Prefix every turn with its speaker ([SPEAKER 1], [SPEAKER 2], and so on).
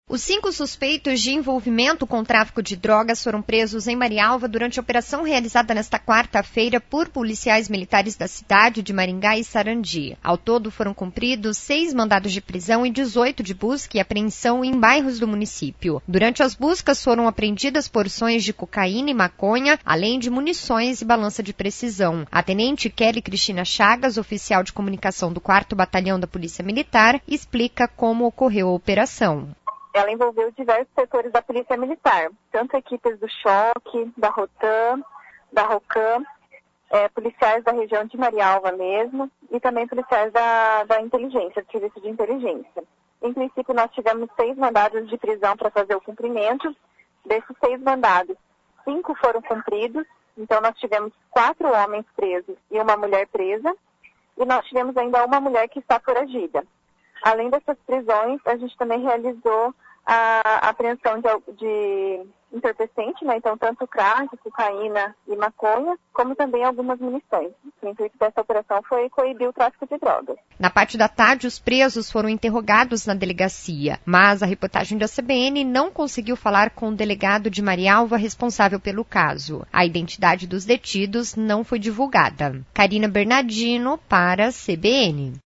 [SPEAKER 1] Os 5 suspeitos de envolvimento com tráfico de drogas foram presos em Marialva durante a operação realizada nesta quarta-feira por policiais militares da cidade de Maringá e Sarandi. Ao todo foram cumpridos 6 mandados de prisão e 18 de busca e apreensão em bairros do município. Durante as buscas foram apreendidas porções de cocaína e maconha, além de munições e balança de precisão. A tenente Kelly Cristina Chagas, oficial de comunicação do 4º Batalhão da Polícia Militar, explica como ocorreu a operação.
[SPEAKER 2] Ela envolveu diversos setores da Polícia Militar, tanto equipes do Choque, da Rotan, da Rocan, policiais da região de Marialva mesmo, e também policiais da inteligência, do serviço de inteligência. Em princípio, nós tivemos 6 mandados de prisão para fazer o cumprimento. Desses 6 mandados, 5 foram cumpridos, então nós tivemos 4 homens presos e uma mulher presa, e nós tivemos ainda uma mulher que está foragida. Além dessas prisões, a gente também realizou a apreensão de entorpecente, né? Então, tanto crack, cocaína e maconha, como também algumas munições. O intuito dessa operação foi coibir o tráfico de drogas.
[SPEAKER 1] Na parte da tarde, os presos foram interrogados na delegacia, mas a reportagem da CBN não conseguiu falar com o delegado de Marialva responsável pelo caso. A identidade dos detidos não foi divulgada. Karina Bernardino para a CBN.